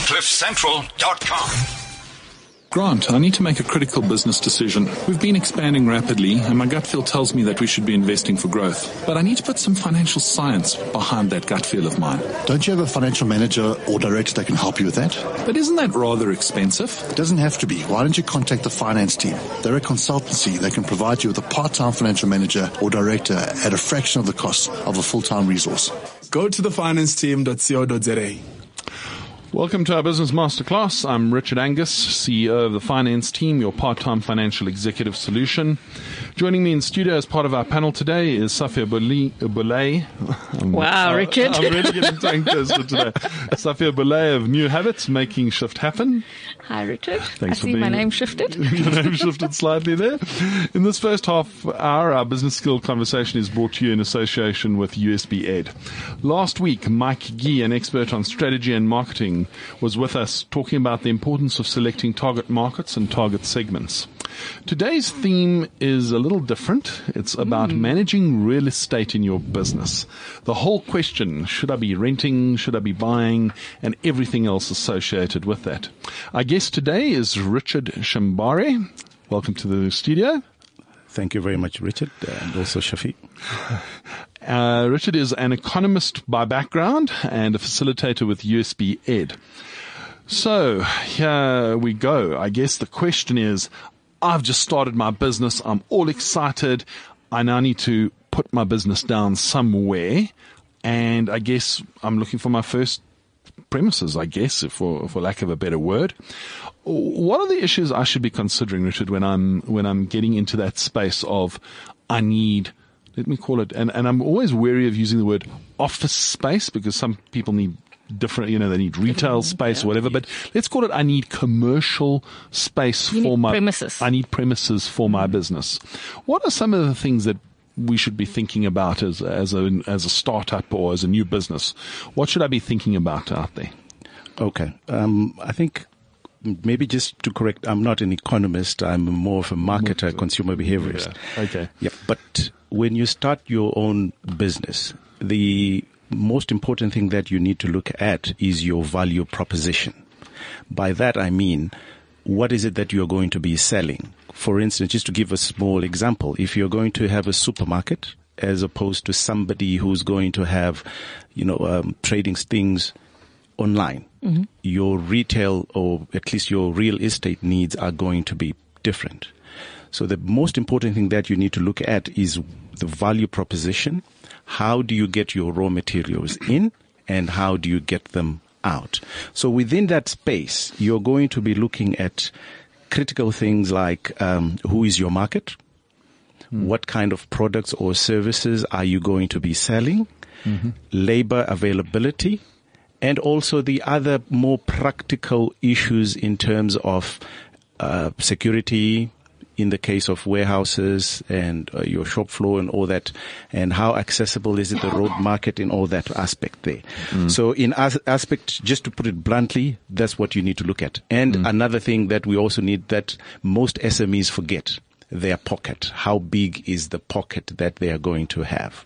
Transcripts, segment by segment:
CliffCentral.com. Grant, I need to make a critical business decision. We've been expanding rapidly, and my gut feel tells me that we should be investing for growth. But I need to put some financial science behind that gut feel of mine. Don't you have a financial manager or director that can help you with that? But isn't that rather expensive? It doesn't have to be. Why don't you contact the finance team? They're a consultancy that can provide you with a part-time financial manager or director at a fraction of the cost of a full-time resource. Go to thefinanceteam.co.za. Welcome to our Business Masterclass. I'm Richard Angus, CEO of the Finance Team, your part-time financial executive solution. Joining me in studio as part of our panel today is Safia Boulay. Wow, Richard. I'm really getting tongue twisted today. Safia Boulay of New Habits, Making Shift Happen. Hi, Richard. Thanks I see my name shifted. Your name shifted slightly there. In this first half hour, our business skill conversation is brought to you in association with USB Ed. Last week, Mike Gee, an expert on strategy and marketing, was with us talking about the importance of selecting target markets and target segments. Today's theme is a little different. It's about managing real estate in your business. The whole question, should I be renting, should I be buying, and everything else associated with that. Our guest today is Richard Shambare. Welcome to the studio. Thank you very much, Richard, and also Shafi. Richard is an economist by background and a facilitator with USB Ed. So here we go. I guess the question is, I've just started my business. I'm all excited. I now need to put my business down somewhere. And I guess I'm looking for my first premises, I guess, for lack of a better word. What are the issues I should be considering, Richard, when I'm getting into that space of I need, let me call it, and I'm always wary of using the word office space because some people need different, they need retail space or whatever, but let's call it I need commercial space for my premises. I need premises for my business. What are some of the things that we should be thinking about as a startup or as a new business? What should I be thinking about out there? Okay. I think maybe just to correct, I'm not an economist. I'm more of a marketer, consumer behaviorist. Yeah. Okay. Yeah. But when you start your own business, the most important thing that you need to look at is your value proposition. By that, I mean, what is it that you're going to be selling? For instance, just to give a small example, if you're going to have a supermarket as opposed to somebody who's going to have, trading things online, your retail or at least your real estate needs are going to be different. So the most important thing that you need to look at is the value proposition. How do you get your raw materials in and how do you get them out? So within that space, you're going to be looking at critical things like who is your market? What kind of products or services are you going to be selling? Labor availability, and also the other more practical issues in terms of security, in the case of warehouses and your shop floor and all that, and how accessible is it, the road market and all that aspect there. So in aspect, just to put it bluntly, that's what you need to look at. And another thing that we also need that most SMEs forget, their pocket. How big is the pocket that they are going to have?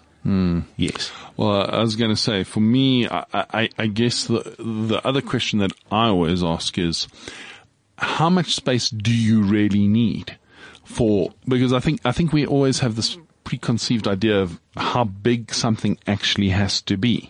Yes. Well, I was going to say, for me, I guess the other question that I always ask is, how much space do you really need because I think we always have this preconceived idea of how big something actually has to be.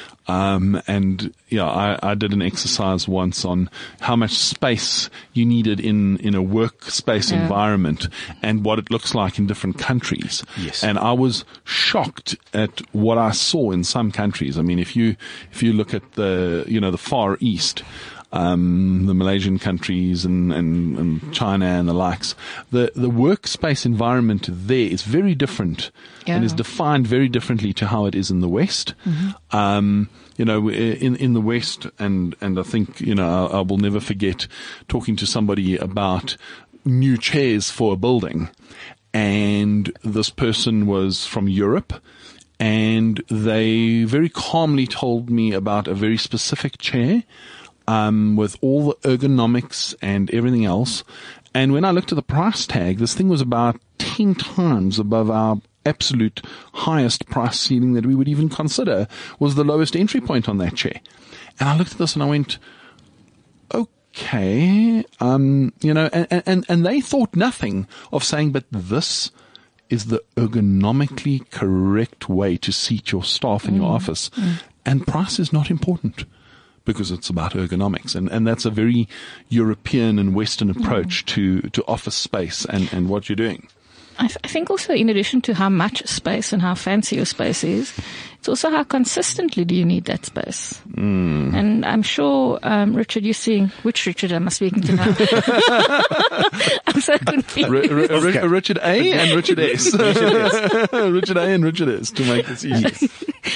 I did an exercise once on how much space you needed in a workspace environment and what it looks like in different countries. Yes. And I was shocked at what I saw in some countries. I mean, if you look at the Far East, the Malaysian countries and China and the likes, the workspace environment there is very different and is defined very differently to how it is in the West. In the West, and I think, I will never forget talking to somebody about new chairs for a building, and this person was from Europe, and they very calmly told me about a very specific chair, with all the ergonomics and everything else. And when I looked at the price tag, this thing was about 10 times above our absolute highest price ceiling that we would even consider was the lowest entry point on that chair. And I looked at this and I went, okay, and they thought nothing of saying, but this is the ergonomically correct way to seat your staff in your office. And price is not important because it's about ergonomics. And that's a very European and Western approach to office space and what you're doing. I think also, in addition to how much space and how fancy your space is, it's also how consistently do you need that space. And I'm sure, Richard, you're seeing, which Richard am I speaking to now? I'm so confused. Richard A and Richard S. Richard A and Richard S, to make this easy.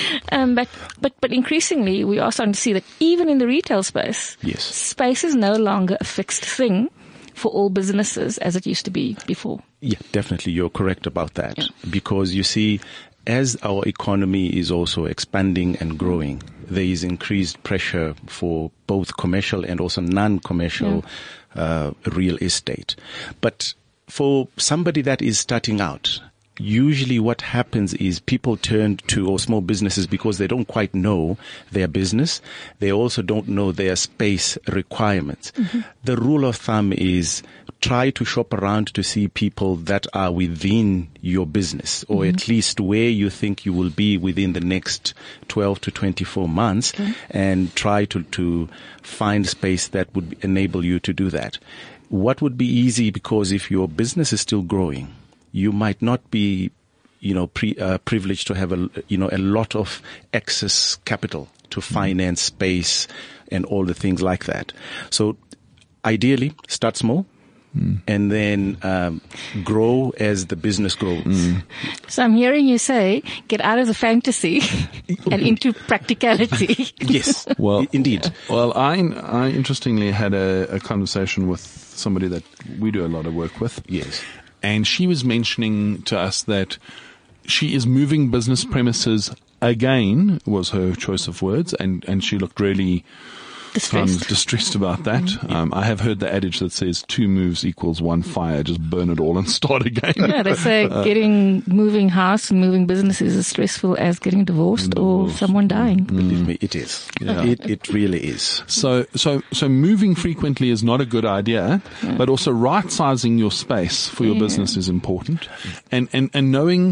But increasingly, we are starting to see that even in the retail space, Yes. space is no longer a fixed thing for all businesses as it used to be before. Yeah, definitely. You're correct about that. Yeah. Because you see, as our economy is also expanding and growing, there is increased pressure for both commercial and also non-commercial real estate. But for somebody that is starting out, usually what happens is people turn to, or small businesses, because they don't quite know their business. They also don't know their space requirements. The rule of thumb is try to shop around to see people that are within your business, or at least where you think you will be within the next 12 to 24 months, and try to find space that would enable you to do that. What would be easy, because if your business is still growing, you might not be, privileged to have a lot of excess capital to finance space and all the things like that. So ideally, start small. And then grow as the business grows. So I'm hearing you say, get out of the fantasy and into practicality. Yes, Well, indeed. Well, I interestingly had a conversation with somebody that we do a lot of work with. Yes. And she was mentioning to us that she is moving business premises again, was her choice of words, and she looked really distressed about that. I have heard the adage that says 2 moves equals 1 fire. Just burn it all and start again. Yeah, they say moving house and moving business is as stressful as getting divorced or someone dying. Believe me, it is. Yeah. It really is. So moving frequently is not a good idea, but also right-sizing your space for your business is important. And knowing,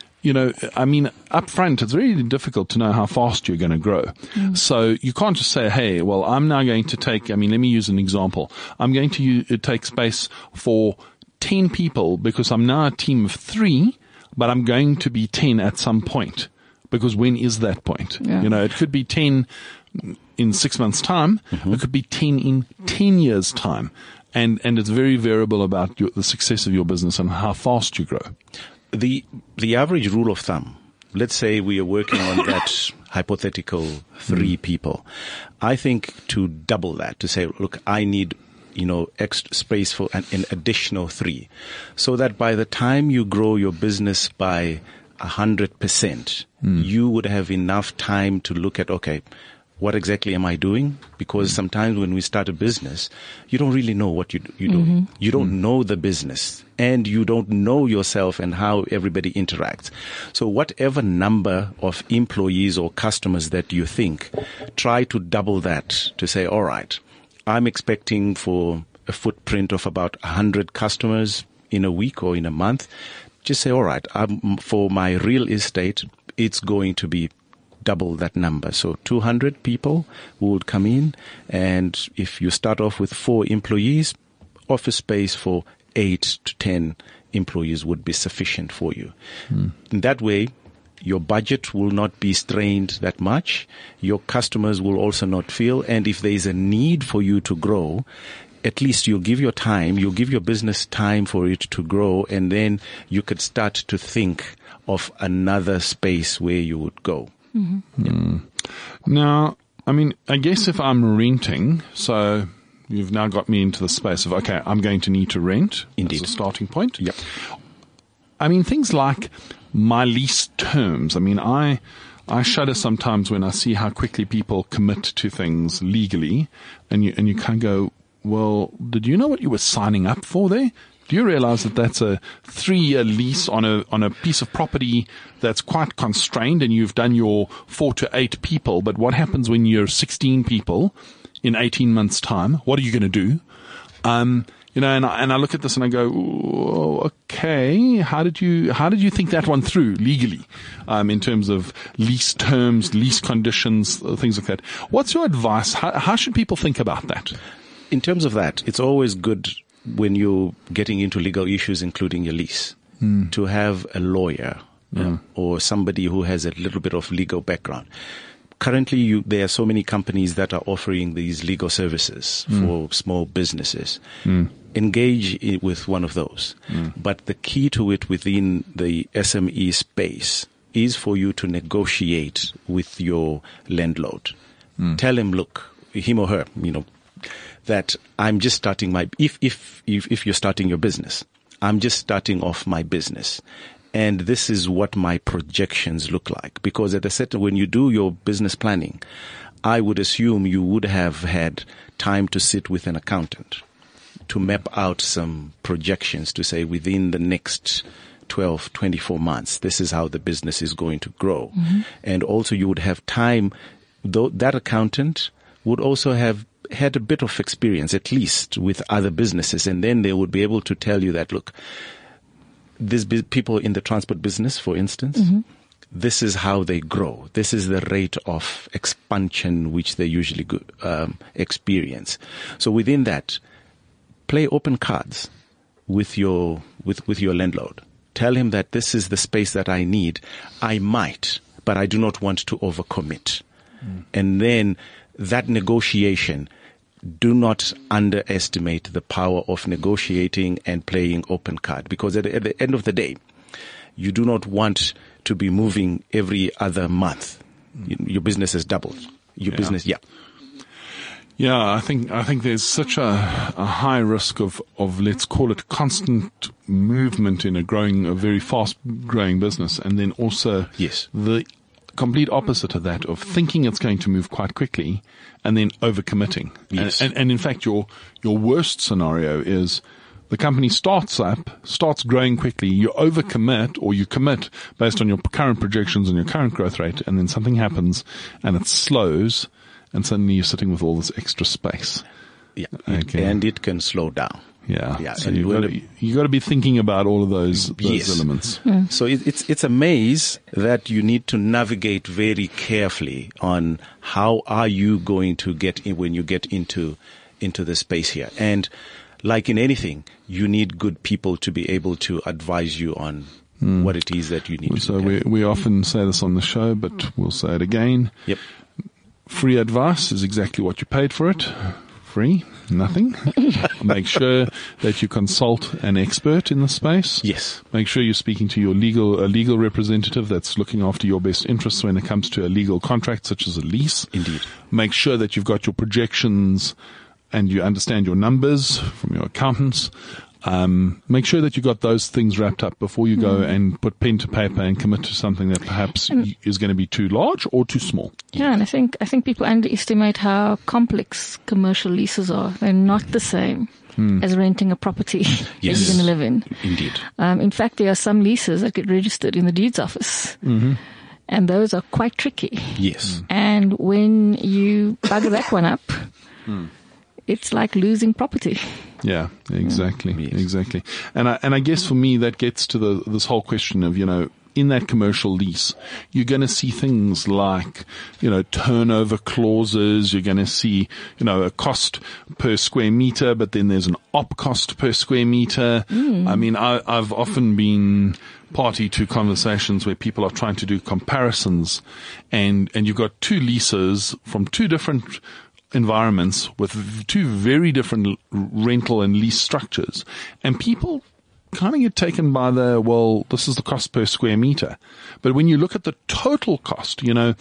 up front, it's really difficult to know how fast you're going to grow. So you can't just say, hey, well, I'm now going to take, let me use an example. I'm going to take space for 10 people because I'm now a team of 3, but I'm going to be 10 at some point. Because when is that point? Yeah. It could be 10 in 6 months' time. It could be 10 in 10 years' time. And it's very variable about the success of your business and how fast you grow. The average rule of thumb, let's say we are working on that hypothetical 3 people. I think to double that, to say, look, I need, extra space for an additional 3, so that by the time you grow your business by 100%, you would have enough time to look at, okay, what exactly am I doing? Because sometimes when we start a business, you don't really know what you're doing. You don't know the business, and you don't know yourself and how everybody interacts. So whatever number of employees or customers that you think, try to double that to say, all right, I'm expecting for a footprint of about 100 customers in a week or in a month. Just say, all right, for my real estate, it's going to be double that number. So 200 people would come in, and if you start off with 4 employees, office space for 8 to 10 employees would be sufficient for you. In that way, your budget will not be strained that much. Your customers will also not feel, and if there is a need for you to grow, at least you'll give your business time for it to grow, and then you could start to think of another space where you would go. Now, I guess if I'm renting, so you've now got me into the space of, okay, I'm going to need to rent. Indeed. As a starting point. Yep. Things like my lease terms. I shudder sometimes when I see how quickly people commit to things legally, and you kind of go, well, did you know what you were signing up for there? Do you realize that that's a 3-year lease on a piece of property that's quite constrained, and you've done your 4 to 8 people, but what happens when you're 16 people in 18 months' time? What are you going to do? You know, and I look at this and I go, okay, how did you think that one through legally, in terms of lease terms, lease conditions, things like that? What's your advice? How should people think about that? In terms of that, it's always good when you're getting into legal issues, including your lease, to have a lawyer or somebody who has a little bit of legal background. Currently, there are so many companies that are offering these legal services for small businesses. Engage with one of those. But the key to it within the SME space is for you to negotiate with your landlord. Tell him, look, him or her, you know, that I'm just starting if you're starting your business, I'm just starting off my business. And this is what my projections look like. Because when you do your business planning, I would assume you would have had time to sit with an accountant to map out some projections to say within the next 12, 24 months, this is how the business is going to grow. And also you would have time, though that accountant would also have had a bit of experience, at least with other businesses. And then they would be able to tell you that, look, these people in the transport business, for instance, this is how they grow. This is the rate of expansion which they usually experience. So within that, play open cards with your landlord. Tell him that this is the space that I need. I might, but I do not want to overcommit. And then that negotiation, do not underestimate the power of negotiating and playing open card, because at the end of the day, you do not want to be moving every other month. Your business has doubled. Yeah, I think there's such a high risk of let's call it constant movement in a very fast growing business, and then also the complete opposite of that, of thinking it's going to move quite quickly and then overcommitting. And in fact, your worst scenario is the company starts growing quickly, you overcommit, or you commit based on your current projections and your current growth rate, and then something happens and it slows, and suddenly you're sitting with all this extra space. Yeah, and it can slow down. Yeah. So you got to be thinking about all of those elements. So it's a maze that you need to navigate very carefully on how are you going to get in when you get into the space here. And like in anything, you need good people to be able to advise you on what it is that you need to do. So we often say this on the show, but we'll say it again. Yep. Free advice is exactly what you paid for it. Free, nothing. Make sure that you consult an expert in the space. Yes. Make sure you're speaking to a legal representative that's looking after your best interests when it comes to a legal contract, such as a lease. Indeed. Make sure that you've got your projections and you understand your numbers from your accountants. Make sure that you got those things wrapped up before you go and put pen to paper and commit to something that perhaps is going to be too large or too small. Yeah, and I think people underestimate how complex commercial leases are. They're not the same as renting a property that you're going to live in. Indeed. In fact, there are some leases that get registered in the deeds office. And those are quite tricky. Yes. And when you bugger that one up, it's like losing property. Yeah, exactly. Yes. Exactly. And I guess for me, that gets to this whole question of, in that commercial lease, you're going to see things like, turnover clauses. You're going to see, a cost per square meter, but then there's an op cost per square meter. I mean, I've often been party to conversations where people are trying to do comparisons, and you've got two leases from two different environments with two very different rental and lease structures, and people kind of get taken by this is the cost per square meter. But when you look at the total cost,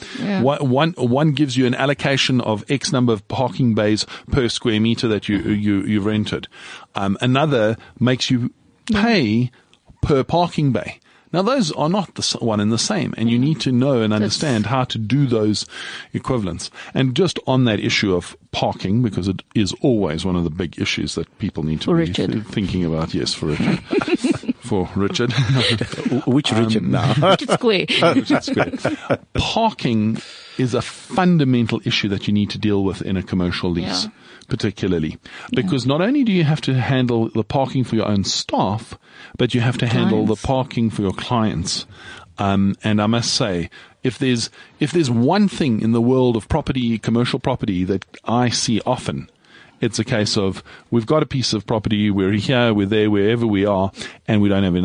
one gives you an allocation of X number of parking bays per square meter that you rented. Another makes you pay per parking bay. Now, those are not the one and the same, and you need to know and understand how to do those equivalents. And just on that issue of parking, because it is always one of the big issues that people need to be thinking about. Yes, for Richard. For Richard. Which Richard now? Richard Square. Richard Square. Parking is a fundamental issue that you need to deal with in a commercial lease, particularly. Because not only do you have to handle the parking for your own staff, but you have to handle the parking for your clients. And I must say, if there's one thing in the world of property, commercial property, that I see often, it's a case of we've got a piece of property, we're here, we're there, wherever we are, and we don't have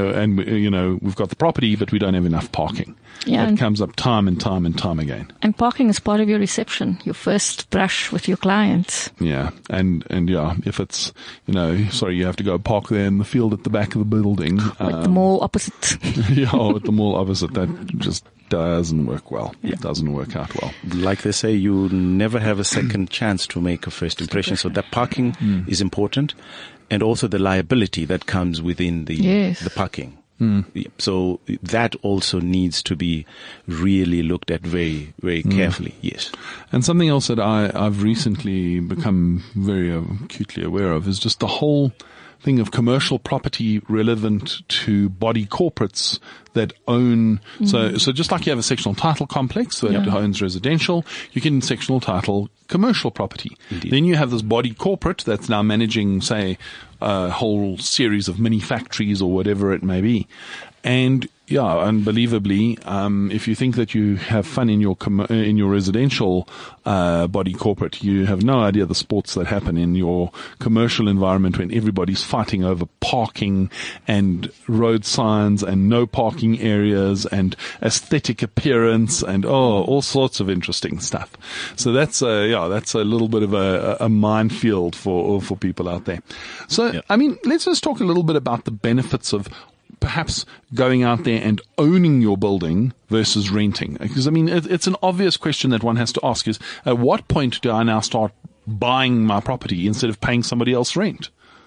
we've got the property, but we don't have enough parking. Yeah, that comes up time and time and time again. And parking is part of your reception, your first brush with your clients. Yeah, and if it's, you have to go park there in the field at the back of the building. With the mall opposite. With the mall opposite, that just doesn't work well. It doesn't work out well. Like they say, you never have a second chance to make a first impression. So that parking is important, and also the liability that comes within the parking. So that also needs to be really looked at very, very carefully. Yes. And something else that I've recently become very acutely aware of is just the whole thing of commercial property relevant to body corporates that own. So just like you have a sectional title complex that owns residential, you can sectional title commercial property. Indeed. Then you have this body corporate that's now managing, say, a whole series of mini factories or whatever it may be. And unbelievably, if you think that you have fun in your residential body corporate, you have no idea the sports that happen in your commercial environment when everybody's fighting over parking and road signs and no parking areas and aesthetic appearance and all sorts of interesting stuff. So that's a little bit of a minefield for people out there. So I mean, let's just talk a little bit about the benefits of perhaps going out there and owning your building versus renting. Because, I mean, it's an obvious question that one has to ask is, at what point do I now start buying my property instead of paying somebody else rent?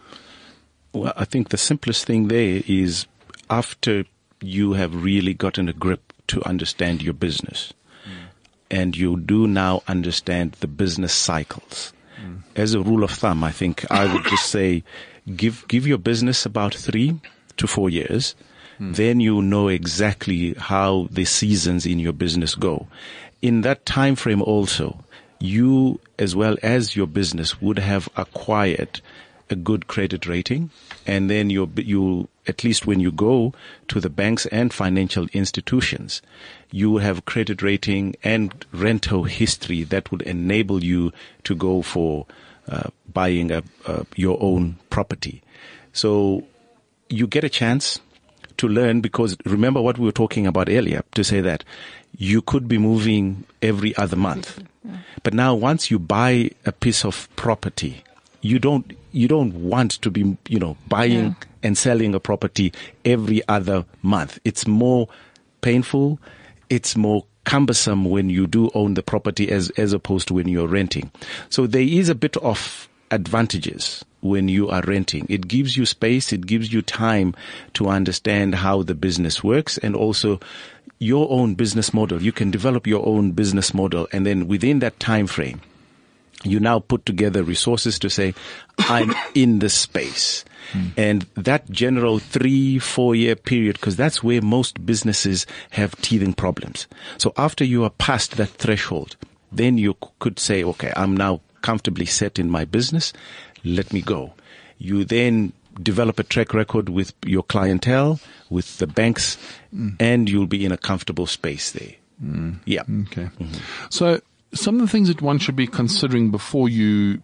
Well, I think the simplest thing there is after you have really gotten a grip to understand your business and you do now understand the business cycles. As a rule of thumb, I think I would just say give your business about 3 to 4 years, then you know exactly how the seasons in your business go. In that time frame also, you as well as your business would have acquired a good credit rating, and then you at least when you go to the banks and financial institutions, you have credit rating and rental history that would enable you to go for buying your own property. So you get a chance to learn, because remember what we were talking about earlier, to say that you could be moving every other month. But now once you buy a piece of property, you don't want to be, buying and selling a property every other month. It's more painful. It's more cumbersome when you do own the property as opposed to when you're renting. So there is a bit of advantages when you are renting. It gives you space, it gives you time to understand how the business works, and also your own business model. You can develop your own business model, and then within that time frame, you now put together resources to say, I'm in the space. And that general 3-4 year period, because that's where most businesses have teething problems. So after you are past that threshold, then you could say, okay, I'm now comfortably set in my business. Let me go. You then develop a track record with your clientele, with the banks, and you'll be in a comfortable space there. Yeah. Okay. So some of the things that one should be considering before you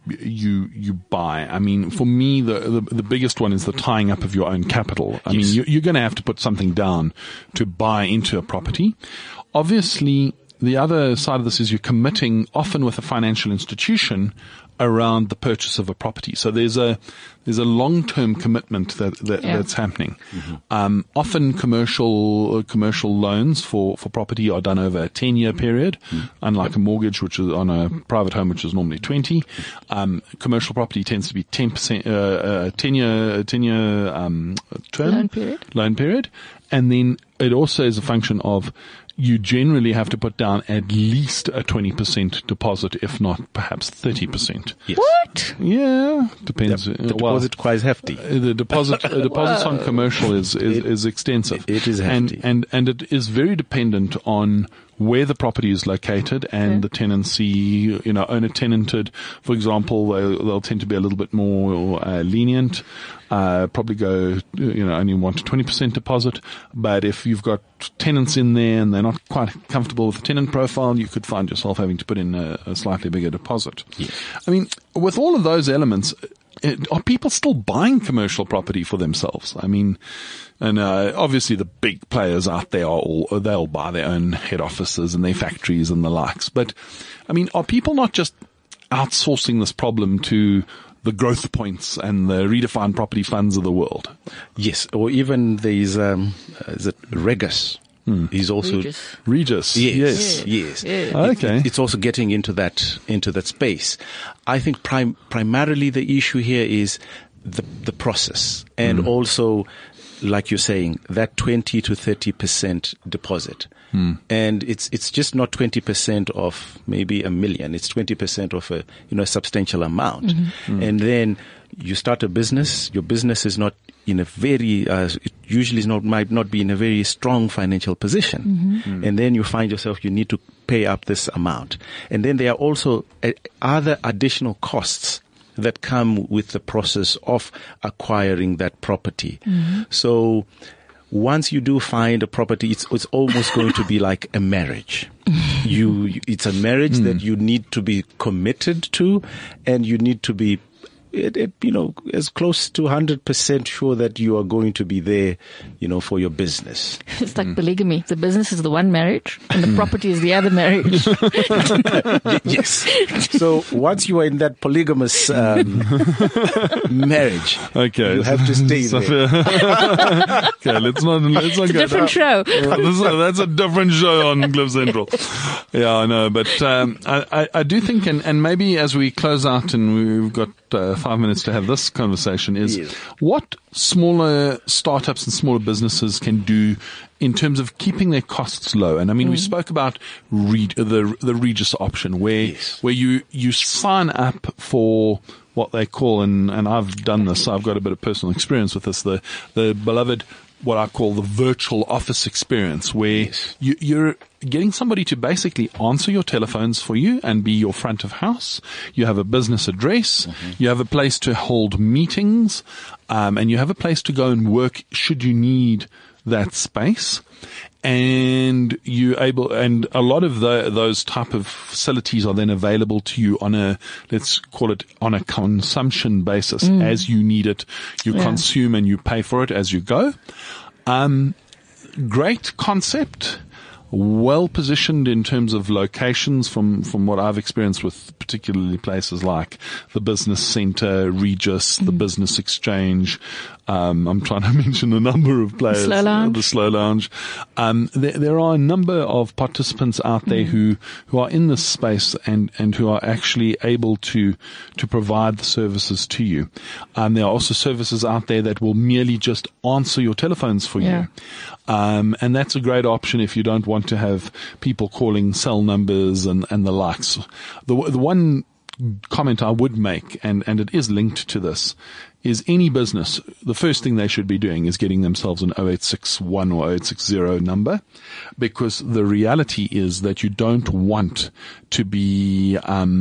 buy. I mean, for me, the biggest one is the tying up of your own capital. I mean, you're going to have to put something down to buy into a property. Obviously, the other side of this is you're committing often with a financial institution around the purchase of a property. So there's a long-term commitment that's happening. Often commercial loans for property are done over a 10-year period, unlike a mortgage, which is on a private home, which is normally 20. Commercial property tends to be 10%, 10-year term loan period, and then it also is a function of you generally have to put down at least a 20% deposit, if not perhaps 30%. Yes. What? Yeah, depends. The deposit quite hefty. The deposits on commercial is extensive. It is hefty. And it is very dependent on where the property is located and the tenancy, owner tenanted, for example, they'll tend to be a little bit more lenient. Probably go, only want a 20% deposit. But if you've got tenants in there and they're not quite comfortable with the tenant profile, you could find yourself having to put in a slightly bigger deposit. Yeah. I mean, with all of those elements, are people still buying commercial property for themselves? I mean, and obviously the big players out there they'll buy their own head offices and their factories and the likes. But I mean, are people not just outsourcing this problem to the Growth Points and the redefined property funds of the world? Yes, or even is it Regus? He's also Regis. Yes. Okay. It's also getting into that space. I think primarily the issue here is the process, and also, like you're saying, that 20 to 30% deposit. And it's just not 20% of maybe $1 million. It's 20% of a substantial amount. And then you start a business. Your business is not in a very, it usually might not be in a very strong financial position. And then you find yourself, you need to pay up this amount. And then there are also other additional costs that come with the process of acquiring that property. So once you do find a property, it's almost going to be like a marriage. It's a marriage that you need to be committed to, and you need to be as close to 100% sure that you are going to be there, for your business. It's like polygamy. The business is the one marriage and the property is the other marriage. Yes. So once you are in that polygamous marriage, okay, you have to stay there. Okay, let's not it's a different show. That's a different show on Cliff Central. Yeah, I know, but I do think, and maybe as we close out and we've got 5 minutes to have this conversation, is what smaller startups and smaller businesses can do in terms of keeping their costs low. And I mean, we spoke about the Regis option where you sign up for what they call, and I've done this, I've got a bit of personal experience with this, the beloved, what I call the virtual office experience, where you're getting somebody to basically answer your telephones for you and be your front of house. You have a business address, you have a place to hold meetings, and you have a place to go and work should you need that space. And and a lot of those type of facilities are then available to you on let's call it on a consumption basis. As you need it, you consume and you pay for it as you go. Great concept. Well positioned in terms of locations from what I've experienced with particularly places like the Business Center, Regis, the Business Exchange. I'm trying to mention a number of players. The Slow Lounge. There are a number of participants out there who are in this space and who are actually able to provide the services to you. There are also services out there that will merely just answer your telephones for you. And that's a great option if you don't want to have people calling cell numbers and the likes. The one comment I would make, and it is linked to this, is any business, the first thing they should be doing is getting themselves an 0861 or 0860 number, because the reality is that you don't want to be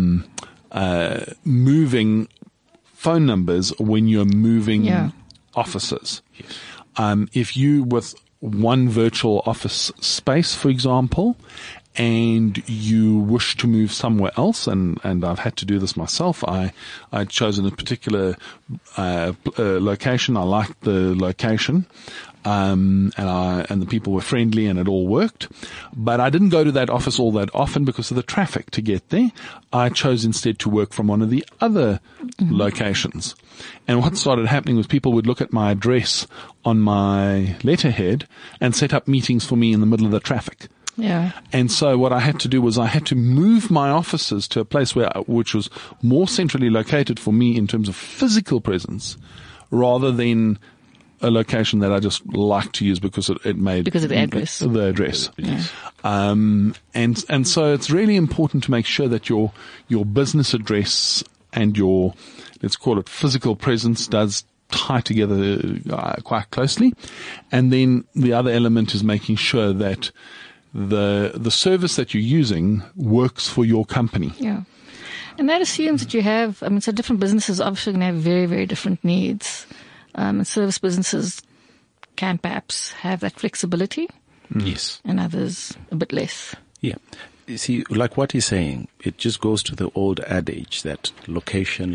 moving phone numbers when you're moving offices. If you with one virtual office space, for example, and you wish to move somewhere else, and I've had to do this myself. I'd chosen a particular location. I liked the location, and the people were friendly, and it all worked. But I didn't go to that office all that often because of the traffic to get there. I chose instead to work from one of the other locations. And what started happening was people would look at my address on my letterhead and set up meetings for me in the middle of the traffic. Yeah. And so what I had to do was I had to move my offices to a place which was more centrally located for me in terms of physical presence, rather than a location that I just like to use because it made because of the address. The address. Yeah. And so it's really important to make sure that your business address and your, let's call it, physical presence does tie together quite closely. And then the other element is making sure that the service that you're using works for your company. Yeah. And that assumes that you have, so different businesses obviously going to have very, very different needs. And service businesses can perhaps have that flexibility. Yes. And others a bit less. Yeah. You see, like what he's saying, it just goes to the old adage that location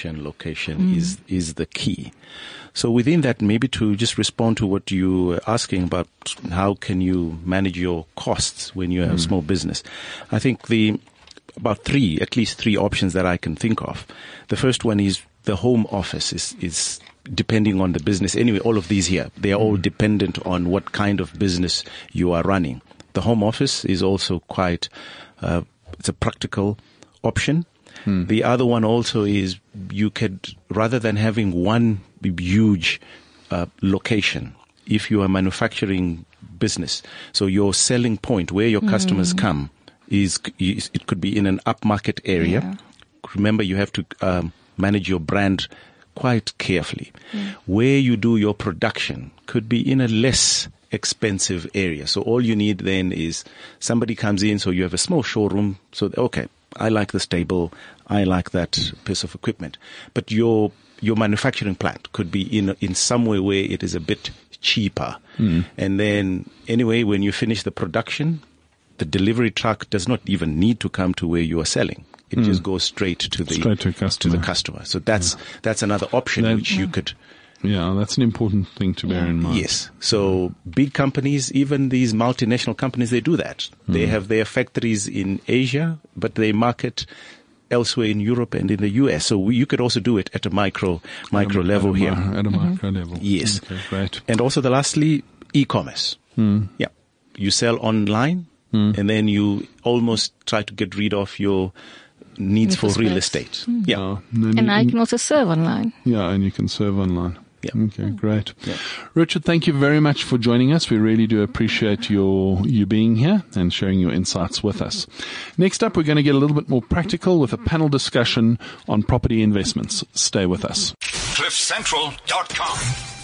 is the key. So within that, maybe to just respond to what you were asking about how can you manage your costs when you have a small business, I think at least three options that I can think of. The first one is the home office is depending on the business. Anyway, all of these here, they are all dependent on what kind of business you are running. The home office is also quite, it's a practical option. The other one also is you could, rather than having one huge location, if you are a manufacturing business, so your selling point where your customers come it could be in an upmarket area. Yeah. Remember, you have to manage your brand quite carefully. Where you do your production could be in a less expensive area. So all you need then is somebody comes in, so you have a small showroom. So, okay, I like this table. I like that piece of equipment. But your manufacturing plant could be in somewhere where it is a bit cheaper. And then anyway, when you finish the production, the delivery truck does not even need to come to where you are selling. It just goes straight to the customer. So that's another option which you could. Yeah, that's an important thing to bear in mind. Yes. So big companies, even these multinational companies, they do that. They have their factories in Asia, but they market elsewhere in Europe and in the US. So you could also do it at a micro level here. At a micro level. Yes. Okay, great. And also lastly, e-commerce. Yeah. You sell online and then you almost try to get rid of your needs for real estate. Yeah. And now you can also serve online. Yeah, and you can serve online. Yeah. Okay, great. Yeah. Richard, thank you very much for joining us. We really do appreciate you being here and sharing your insights with us. Next up, we're going to get a little bit more practical with a panel discussion on property investments. Stay with us. CliffCentral.com